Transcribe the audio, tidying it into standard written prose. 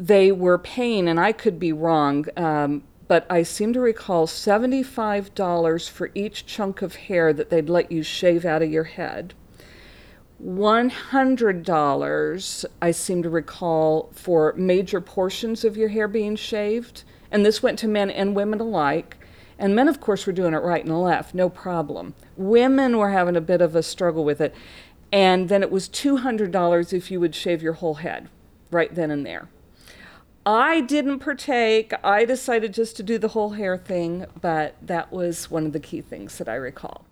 they were paying, and I could be wrong, but I seem to recall $75 for each chunk of hair that they'd let you shave out of your head. $100, I seem to recall, for major portions of your hair being shaved. And this went to men and women alike. And men, of course, were doing it right and left, no problem. Women were having a bit of a struggle with it. And then it was $200 if you would shave your whole head right then and there. I didn't partake. I decided just to do the whole hair thing, but that was one of the key things that I recall.